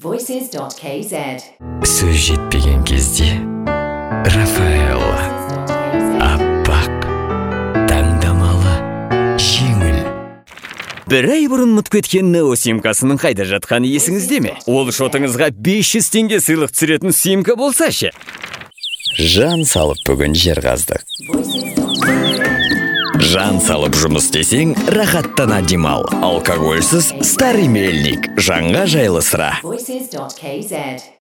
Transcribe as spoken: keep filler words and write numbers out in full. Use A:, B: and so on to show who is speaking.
A: voices dot k z.
B: Сөз жетпеген кезде Рафаэлла аппақ, таңдамалы, жеңіл. Бір ай бұрын ұмытып кеткен Нео симкасының қайда жатқаны есіңізде ме? Ол шотыңызға бес жүз теңге сыйлық түсіретін симка болса ше. Жан салып бүгін жер қаздық. Жан салып жұмыс десең, рахаттана демал. Алкогольсіз старый мельник, жанға жайлы сыра.
A: voices dot k z.